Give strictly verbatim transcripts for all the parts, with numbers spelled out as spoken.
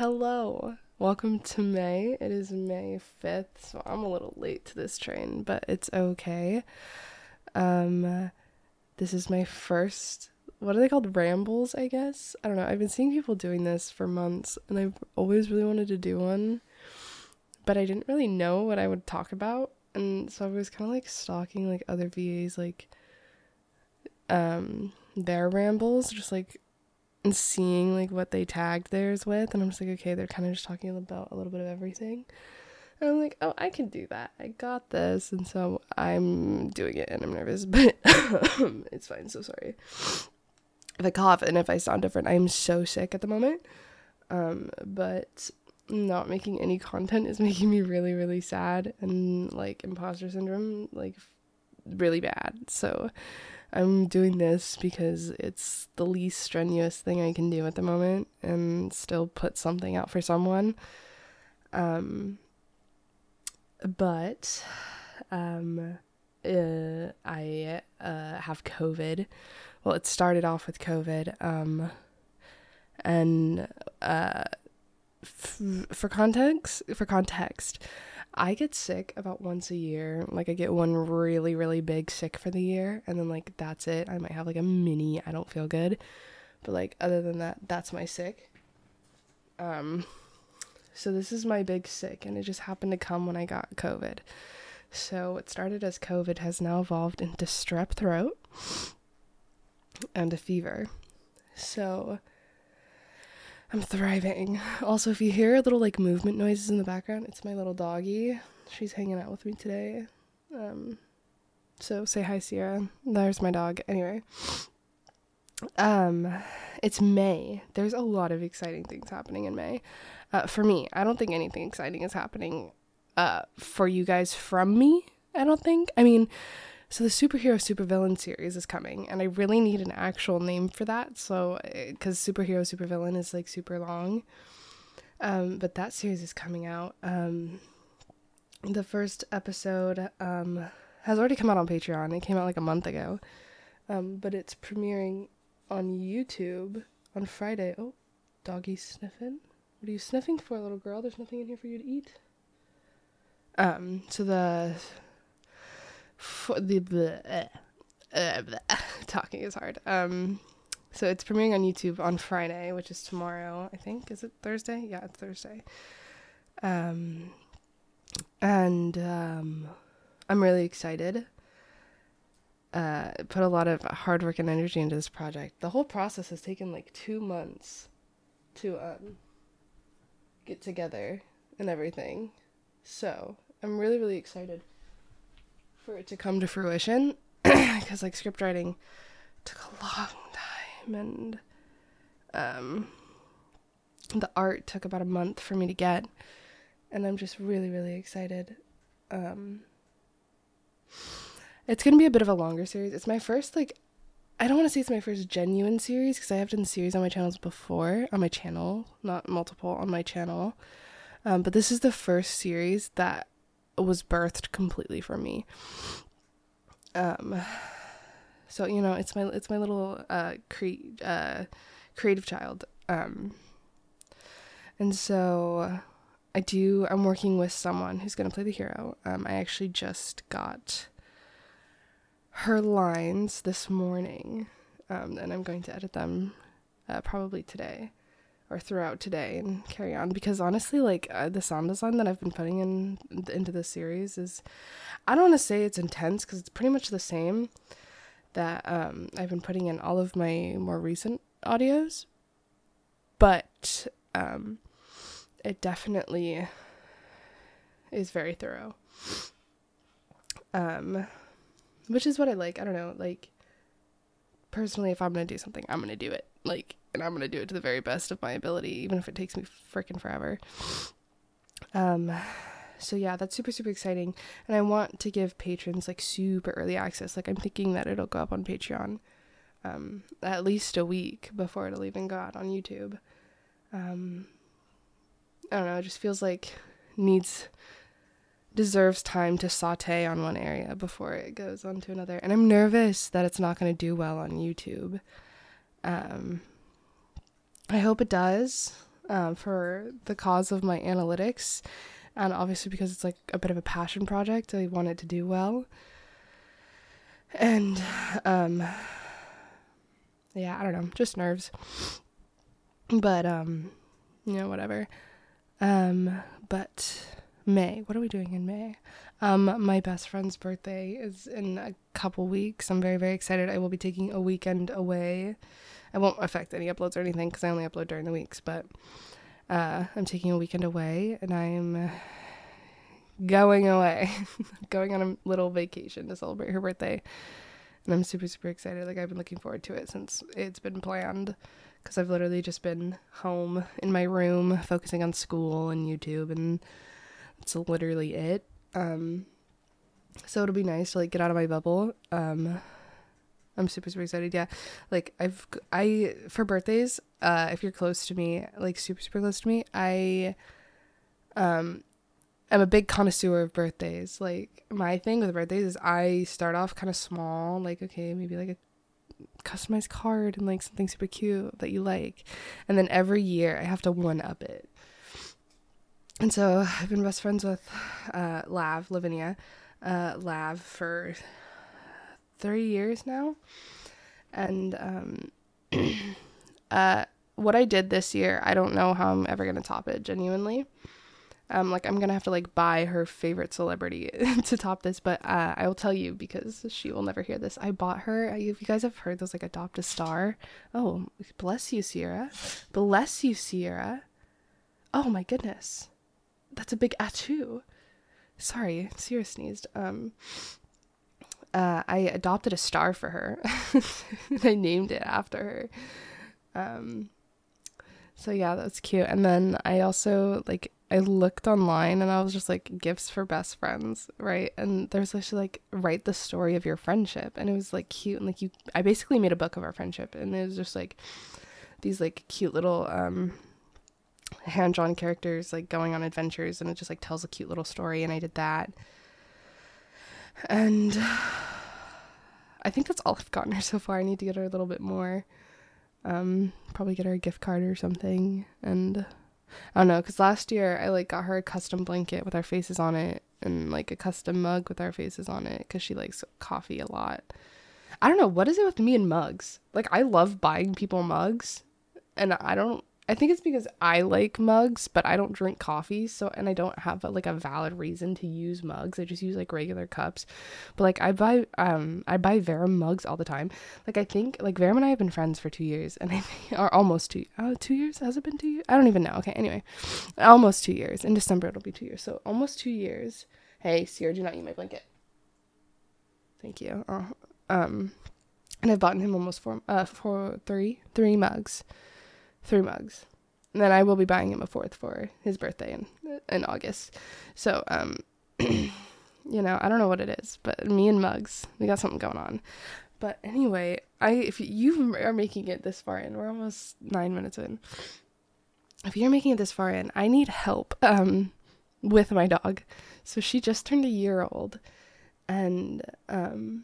Hello. Welcome to May. It is May fifth, so I'm a little late to this train, but it's okay. Um, this is my first, what are they called? Rambles, I guess? I don't know. I've been seeing people doing this for months, and I've always really wanted to do one, but I didn't really know what I would talk about, and so I was kind of like stalking like other V As, like, um, their rambles, just like and seeing like what they tagged theirs with, and I'm just like, okay, they're kind of just talking about a little bit of everything, and I'm like, oh, I can do that, I got this. And so I'm doing it, and I'm nervous, but it's fine. So sorry if I cough and if I sound different. I'm so sick at the moment, um but not making any content is making me really really sad, and like imposter syndrome, like really bad. So I'm doing this because it's the least strenuous thing I can do at the moment and still put something out for someone. Um, but um, uh, I uh, have COVID. Well, it started off with COVID. Um, and uh, f- for context, for context, I get sick about once a year. Like, I get one really, really big sick for the year, and then, like, that's it. I might have, like, a mini I don't feel good. But, like, other than that, that's my sick. Um, so this is my big sick, and it just happened to come when I got COVID. So what started as COVID has now evolved into strep throat and a fever. So I'm thriving. Also, if you hear little like movement noises in the background, it's my little doggy. She's hanging out with me today. Um, so say hi, Sierra. There's my dog. Anyway, um, it's May. There's a lot of exciting things happening in May. Uh, for me, I don't think anything exciting is happening. Uh, for you guys from me, I don't think. I mean, so the superhero supervillain series is coming, and I really need an actual name for that. So, because superhero supervillain is like super long, um, but that series is coming out. Um, the first episode um has already come out on Patreon. It came out like a month ago, um, but it's premiering on YouTube on Friday. Oh, doggy sniffing. What are you sniffing for, little girl? There's nothing in here for you to eat. Um, so the. For the bleh, uh, bleh, talking is hard. Um, so it's premiering on YouTube on Friday, which is tomorrow, I think. Is it Thursday? Yeah, it's Thursday. Um, and um, I'm really excited. Uh, put a lot of hard work and energy into this project. The whole process has taken like two months to um get together and everything. So I'm really really excited for it to come to fruition, because like script writing took a long time, and um the art took about a month for me to get, and I'm just really really excited. Um it's gonna be a bit of a longer series. It's my first, like, I don't want to say it's my first genuine series, because I have done series on my channels before, on my channel, not multiple, on my channel, um but this is the first series that was birthed completely from me. Um so you know, it's my it's my little uh cre- uh creative child. Um and so I do I'm working with someone who's going to play the hero. um I actually just got her lines this morning, um and I'm going to edit them uh, probably today or throughout today and carry on, because honestly, like, uh, the sound design that I've been putting in into this series is, I don't want to say it's intense, because it's pretty much the same that um I've been putting in all of my more recent audios, but um it definitely is very thorough, um which is what I like. I don't know, like, personally, if I'm gonna do something, I'm gonna do it, like, and I'm gonna do it to the very best of my ability, even if it takes me freaking forever. Um, so yeah, that's super, super exciting, and I want to give patrons, like, super early access. Like, I'm thinking that it'll go up on Patreon, um, at least a week before it'll even go out on YouTube. Um, I don't know, it just feels like needs... deserves time to saute on one area before it goes on to another, and I'm nervous that it's not going to do well on YouTube. um I hope it does. um, for the cause of my analytics. And obviously because it's like a bit of a passion project, I wanted to do well. And, um, yeah, I don't know, just nerves. But, um, you know, whatever. Um, but May, what are we doing in May? Um, my best friend's birthday is in a couple weeks. I'm very, very excited. I will be taking a weekend away. I won't affect any uploads or anything because I only upload during the weeks, but, uh, I'm taking a weekend away and I'm going away, going on a little vacation to celebrate her birthday. And I'm super, super excited. Like, I've been looking forward to it since it's been planned. Because I've literally just been home in my room focusing on school and YouTube. And that's literally it. Um, so it'll be nice to, like, get out of my bubble. Um, I'm super, super excited. Yeah. Like, I've, I, for birthdays, uh, if you're close to me, like, super, super close to me, I, um... I'm a big connoisseur of birthdays. Like, my thing with birthdays is I start off kind of small, like, okay, maybe like a customized card and like something super cute that you like, and then every year I have to one up it. And so I've been best friends with uh Lav Lavinia uh Lav for three years now, and um uh what I did this year, I don't know how I'm ever gonna top it, genuinely. Um, like, I'm gonna have to, like, buy her favorite celebrity to top this, but, uh, I will tell you, because she will never hear this, I bought her, if you guys have heard those, like, Adopt a Star, oh, bless you, Sierra, bless you, Sierra, oh my goodness, that's a big achoo, sorry, Sierra sneezed, um, uh, I adopted a star for her, I named it after her, um, so yeah, that's cute, and then I also, like, I looked online and I was just like, gifts for best friends, right? And there's actually like, write the story of your friendship, and it was like cute, and like you I basically made a book of our friendship, and it was just like these like cute little um hand-drawn characters like going on adventures, and it just like tells a cute little story, and I did that. And I think that's all I've gotten her so far. I need to get her a little bit more, um probably get her a gift card or something. And I don't know, because last year I like got her a custom blanket with our faces on it, and like a custom mug with our faces on it, because she likes coffee a lot. I don't know, what is it with me and mugs? Like, I love buying people mugs, and I don't, I think it's because I like mugs, but I don't drink coffee, so, and I don't have a, like a valid reason to use mugs. I just use like regular cups. But like, I buy um I buy Verum mugs all the time. Like, I think like Verum and I have been friends for two years, and I think, or almost two uh two years. Has it been two years? I don't even know. Okay, anyway, almost two years. In December it'll be two years. So almost two years. Hey, Sierra, do not eat my blanket. Thank you. Oh, um, and I've bought him almost four uh four three three mugs. Three mugs. And then I will be buying him a fourth for his birthday in in August. So, um, you know, I don't know what it is, but me and mugs, we got something going on. But anyway, I if you are making it this far in, we're almost nine minutes in. If you're making it this far in, I need help um with my dog. So she just turned a year old, and um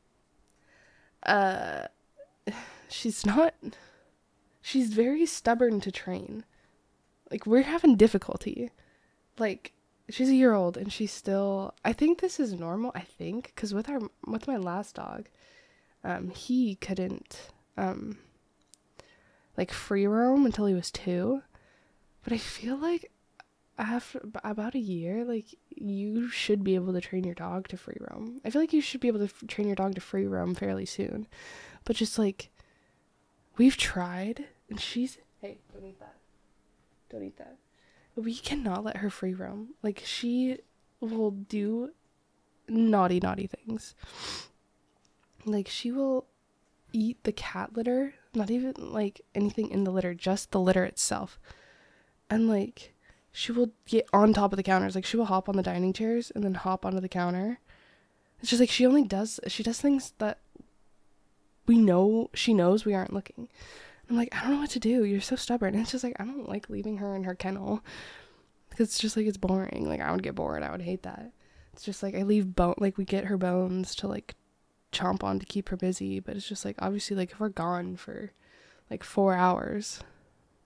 uh she's not. She's very stubborn to train. Like, we're having difficulty. Like, she's a year old and she's still, I think this is normal, I think, because with our, with my last dog, um, he couldn't, um, like, free roam until he was two. But I feel like after about a year, like, you should be able to train your dog to free roam. I feel like you should be able to f- train your dog to free roam fairly soon. But just, like, we've tried, and she's, hey, don't eat that. Don't eat that. We cannot let her free roam. Like, she will do naughty, naughty things. Like, she will eat the cat litter, not even, like, anything in the litter, just the litter itself. And, like, she will get on top of the counters. Like, she will hop on the dining chairs and then hop onto the counter. It's just, like, she only does, she does things that we know, she knows we aren't looking. I'm like, I don't know what to do. You're so stubborn. And it's just, like, I don't like leaving her in her kennel. Because it's just, like, it's boring. Like, I would get bored. I would hate that. It's just, like, I leave bone, like, we get her bones to, like, chomp on to keep her busy. But it's just, like, obviously, like, if we're gone for, like, four hours,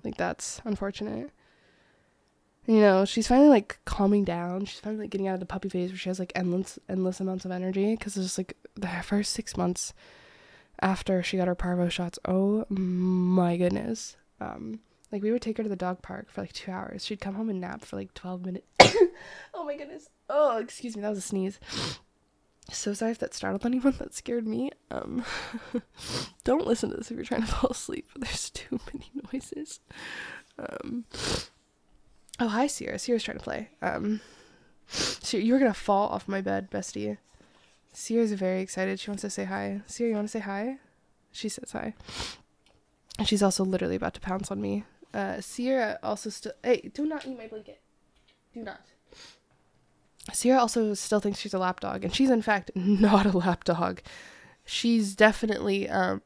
Like, that's unfortunate. You know, she's finally, like, calming down. She's finally, like, getting out of the puppy phase where she has, like, endless, endless amounts of energy. Because it's just, like, the first six months after she got her parvo shots, oh, my goodness. Um, like, we would take her to the dog park for, like, two hours. She'd come home and nap for, like, twelve minutes. Oh, my goodness. Oh, excuse me. That was a sneeze. So sorry if that startled anyone. That scared me. Um, don't listen to this if you're trying to fall asleep. There's too many noises. Um... Oh, hi, Sierra. Sierra's trying to play. Um, Sierra, you were going to fall off my bed, bestie. Sierra's very excited. She wants to say hi. Sierra, you want to say hi? She says hi. And she's also literally about to pounce on me. Uh, Sierra also still... Hey, do not eat my blanket. Do not. Sierra also still thinks she's a lap dog. And she's, in fact, not a lap dog. She's definitely um,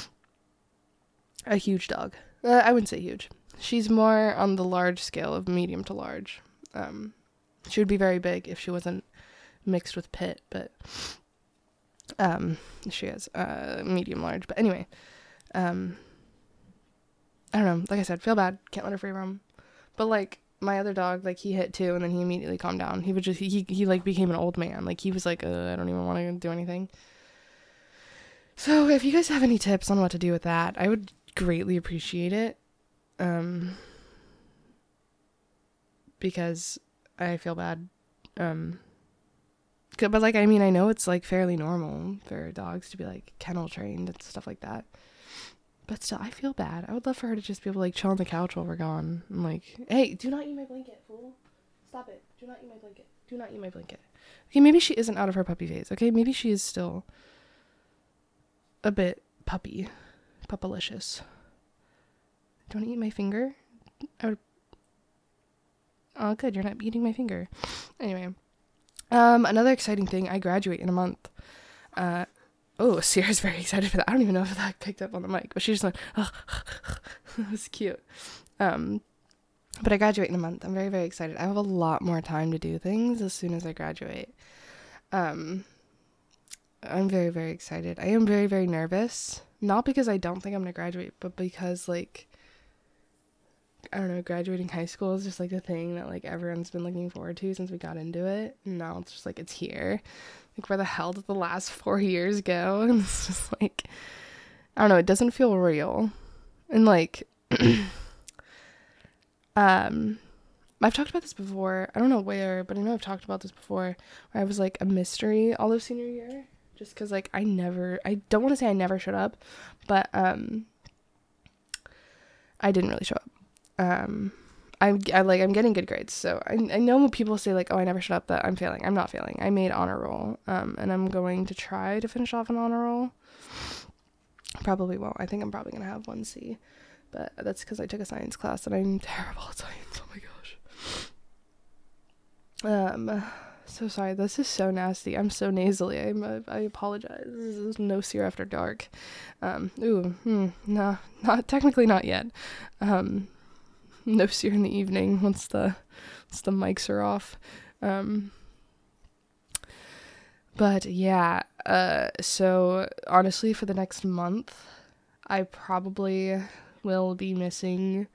a huge dog. Uh, I wouldn't say huge. She's more on the large scale of medium to large. Um, she would be very big if she wasn't mixed with Pit, but um, she is uh, medium large. But anyway, um, I don't know. Like I said, feel bad. Can't let her free roam. But like my other dog, like he hit too, and then he immediately calmed down. He would just he he like became an old man. Like he was like, uh, I don't even want to do anything. So if you guys have any tips on what to do with that, I would greatly appreciate it. Um, because I feel bad. Um, but like, I mean, I know it's like fairly normal for dogs to be like kennel trained and stuff like that. But still, I feel bad. I would love for her to just be able to like chill on the couch while we're gone. I'm like, hey, do not eat my blanket, fool. Stop it. Do not eat my blanket. Do not eat my blanket. Okay, maybe she isn't out of her puppy phase. Okay, maybe she is still a bit puppy. Puppalicious. Don't eat my finger. I would... Oh, good. You're not eating my finger. Anyway. Um, another exciting thing. I graduate in a month. Uh, oh, Sierra's very excited for that. I don't even know if that picked up on the mic, but she just went, oh, that was cute. Um, but I graduate in a month. I'm very, very excited. I have a lot more time to do things as soon as I graduate. Um, I'm very, very excited. I am very, very nervous. Not because I don't think I'm going to graduate, but because, like, I don't know, graduating high school is just like a thing that like everyone's been looking forward to since we got into it. And now it's just like, it's here. Like, where the hell did the last four years go? And it's just like, I don't know, it doesn't feel real. And like, um, I've talked about this before. I don't know where, but I know I've talked about this before, where I was like a mystery all of senior year. Just because like I never, I don't want to say I never showed up, but um, I didn't really show up. Um, I, I like, I'm getting good grades. So I, I know when people say like, oh, I never shut up, that I'm failing. I'm not failing. I made honor roll. Um, and I'm going to try to finish off an honor roll. Probably won't. I think I'm probably going to have one C, but that's because I took a science class and I'm terrible at science. Oh my gosh. Um, so sorry. This is so nasty. I'm so nasally. I'm, uh, I apologize. This is no Sierra After Dark. Um, ooh, hmm, no, not technically not yet. Um, No Sierra in the evening once the once the mics are off. Um, but yeah, uh, so honestly, for the next month, I probably will be missing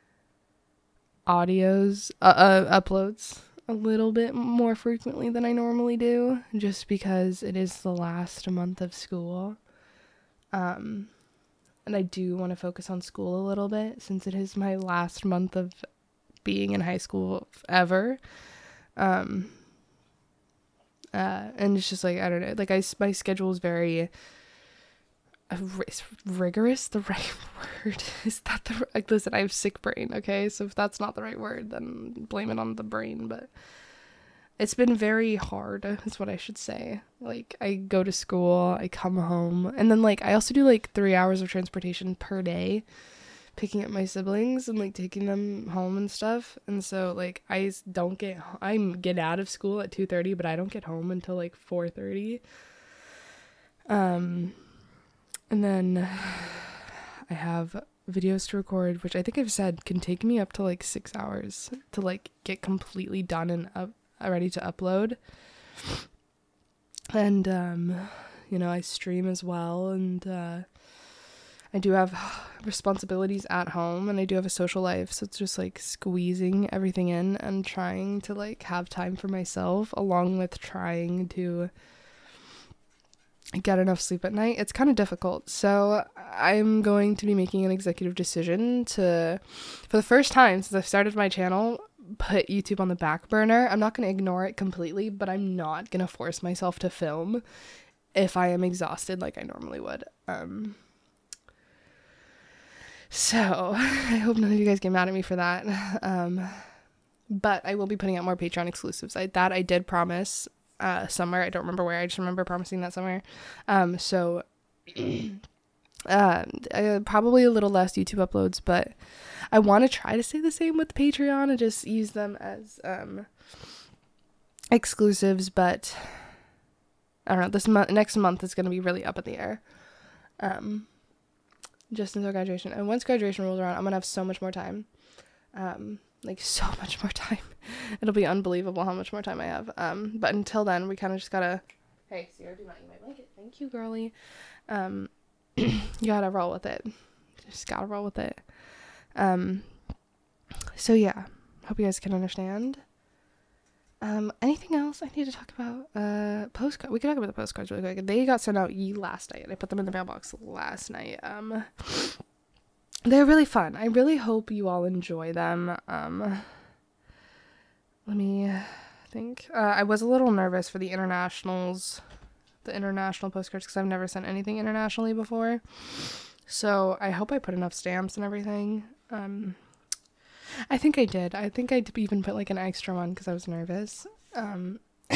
audios, uh, uh, uploads a little bit more frequently than I normally do, just because it is the last month of school. Um, And I do want to focus on school a little bit since it is my last month of being in high school ever. Um, uh, and it's just like, I don't know, like I, my schedule is very, uh, is rigorous the right word? Is that the, like, listen, I have sick brain, okay? So if that's not the right word, then blame it on the brain, but it's been very hard, is what I should say. Like, I go to school, I come home, and then, like, I also do, like, three hours of transportation per day, picking up my siblings and, like, taking them home and stuff. And so, like, I don't get, I get out of school at two thirty, but I don't get home until, like, four thirty. Um, and then I have videos to record, which I think I've said can take me up to, like, six hours to, like, get completely done and up. Ready to upload. And um you know, I stream as well, and uh I do have responsibilities at home, and I do have a social life, so it's just like squeezing everything in and trying to like have time for myself, along with trying to get enough sleep at night. It's kind of difficult. So I'm going to be making an executive decision to, for the first time since I've started my channel, put YouTube on the back burner. I'm not going to ignore it completely, but I'm not going to force myself to film if I am exhausted like I normally would. Um, so I hope none of you guys get mad at me for that. Um, but I will be putting out more Patreon exclusives. I, that I did promise uh, somewhere. I don't remember where. I just remember promising that somewhere. Um, so uh, uh, probably a little less YouTube uploads, but I want to try to stay the same with Patreon and just use them as um, exclusives. But I don't know. This month, next month is going to be really up in the air. Um, just until graduation. And once graduation rolls around, I'm going to have so much more time. Um, like so much more time. It'll be unbelievable how much more time I have. Um, but until then, we kind of just gotta, hey, Sierra, do not eat my blanket. Thank you, girly. Um, you gotta roll with it. Just gotta roll with it. Um, so yeah, hope you guys can understand. Um, anything else I need to talk about? Uh, postcard. We can talk about the postcards really quick. They got sent out ye last night. I put them in the mailbox last night. Um, they're really fun. I really hope you all enjoy them. Um, let me think. Uh, I was a little nervous for the internationals, the international postcards, because I've never sent anything internationally before. So I hope I put enough stamps and everything. Um, I think I did. I think I even put like an extra one because I was nervous. Um,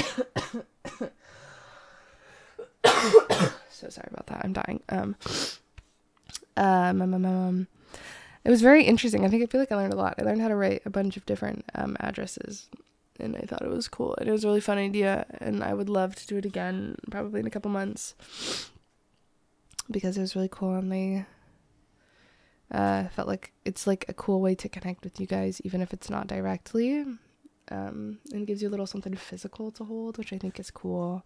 so sorry about that. I'm dying. Um, um, um, um, um, it was very interesting. I think I feel like I learned a lot. I learned how to write a bunch of different um, addresses, and I thought it was cool. And it was a really fun idea, and I would love to do it again, probably in a couple months, because it was really cool, and they uh, felt like it's like a cool way to connect with you guys, even if it's not directly, um, and gives you a little something physical to hold, which I think is cool.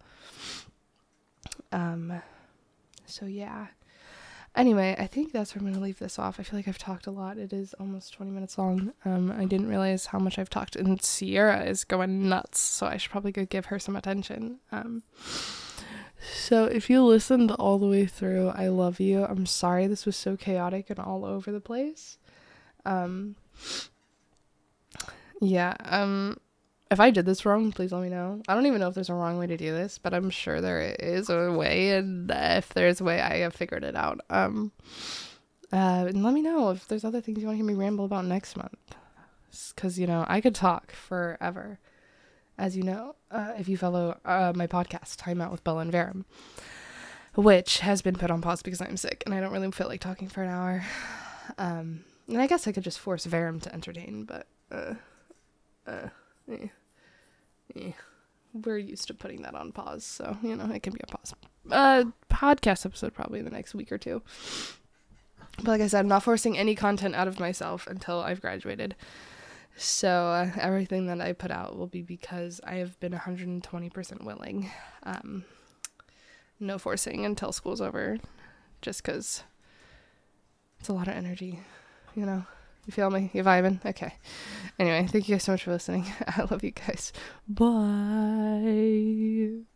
Um, so yeah. Anyway, I think that's where I'm going to leave this off. I feel like I've talked a lot. It is almost twenty minutes long. Um, I didn't realize how much I've talked, and Sierra is going nuts, so I should probably go give her some attention. Um, so if you listened all the way through, I love you. I'm sorry this was so chaotic and all over the place. Um, yeah, um... if I did this wrong, please let me know. I don't even know if there's a wrong way to do this, but I'm sure there is a way, and if there's a way, I have figured it out. Um, uh, and let me know if there's other things you want to hear me ramble about next month. Because, you know, I could talk forever, as you know, uh, if you follow uh, my podcast, Time Out with Bella and Verum, which has been put on pause because I'm sick, and I don't really feel like talking for an hour. Um, and I guess I could just force Verum to entertain, but, uh, uh, eh. Yeah, we're used to putting that on pause, so, you know, it can be a pause. Uh, podcast episode probably in the next week or two. But like I said, I'm not forcing any content out of myself until I've graduated. So uh, everything that I put out will be because I have been one hundred twenty percent willing. Um, no forcing until school's over, just because it's a lot of energy, you know. You feel me? You vibing? Okay. Anyway, thank you guys so much for listening. I love you guys. Bye.